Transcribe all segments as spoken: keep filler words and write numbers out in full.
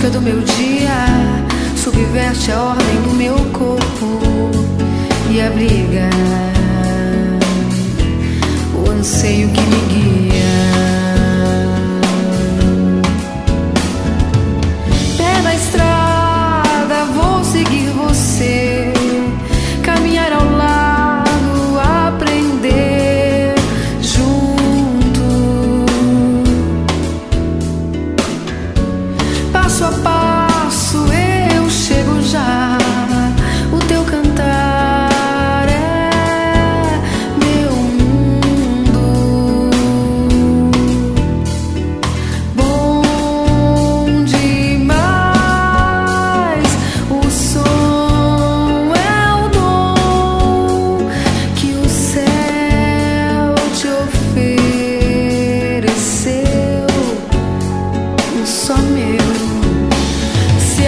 lógica do meu dia, subverte a ordem do meu corpo e abriga o anseio que me guia. Pé na estrada, vou seguir você, caminhar ao lado, aprender junto, passo a passo eu chego já. O teu cantar é meu mundo. Bom demais, o som é o dom que o céu te ofereceu, só meu. Se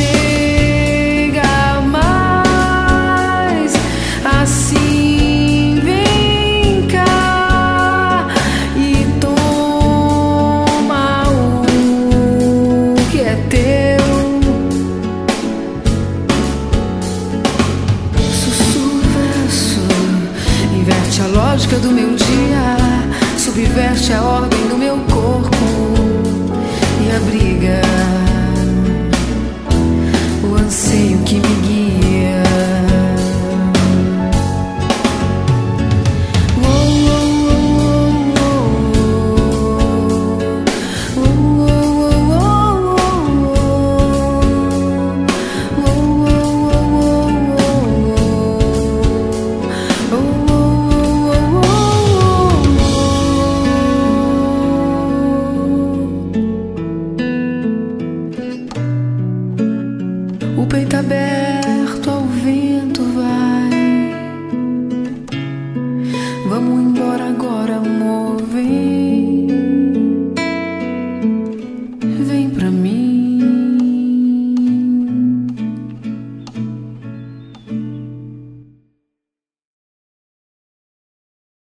achega mais, assim vem cá e toma o que é teu. Sussurro verso, inverte a lógica do meu dia, subverte a ordem do meu corpo e abriga o anseio que me guia. O peito aberto ao vento vai. Vamos embora agora, amor, vem.